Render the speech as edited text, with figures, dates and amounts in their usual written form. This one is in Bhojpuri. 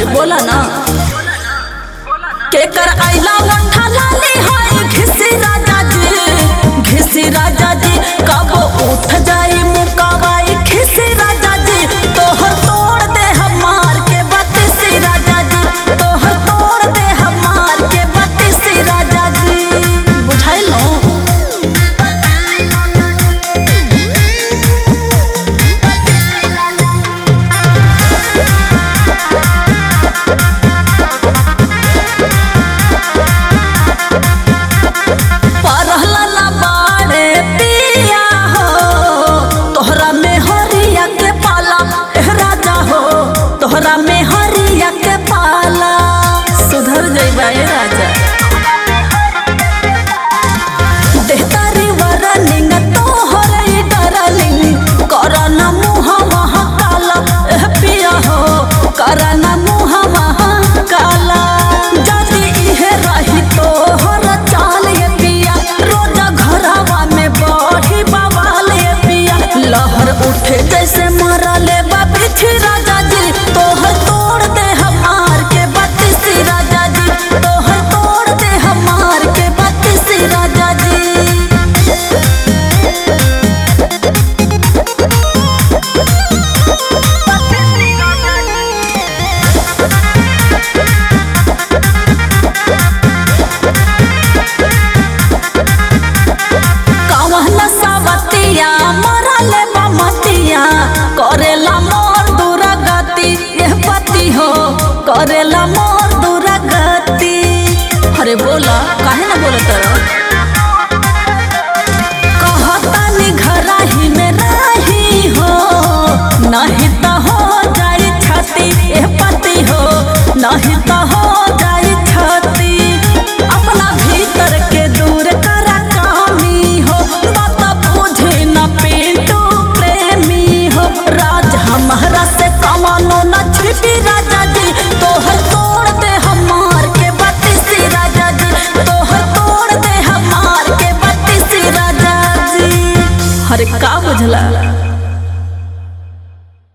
बोला ना के कर आइला लठा लाली हाय घिसी राजा जी कब उठ जाई मुकावाई खिसी राजा जी तोहर तोड़ दे हमार के बत्तीसी राजा जी तोहर तोड़ दे हमार के बत्तीसी राजा जी बुझाइल नो तोहरा में हरिया के पाला सुधर जइबा ए राजा देहतारी वरनिंग तोहर ई डरलिंग करना मुहा वहाँ काला ए पिया हो करना मुहा वहाँ काला जदी इहे रही तोहर चाल ए पिया रोजा घरवा में बढ़ी बवाल ए पिया लहर उठे जैसे मरले बा बिछी राजा जी तोहर तोड़ दे हमार के बत्तीसी राजा जी तोहर तोड़ दे हमार के बत्तीसी राजा जी कवना सावतिया मरले बमतिया करेला मोर दुरागति एह पति हो करेला मोर दुरागति अरे बोला काहे ना बोले तोरा कहतानी घरा ही में रही हो नहीं तो हो जाई छाती एह पति हो नहीं तो हो जाई छाती अपना भीतर के दूर करा कामी हो बात बुझे न पिंटू प्रेमी हो राज हमारा से कमानो न छिपी राजा जी तोहर तोड़ दे हमार के बत्तीसी राजा जी तोहर तोड़ दे हमार के बत्तीसी राजा जी अरे का बुझला।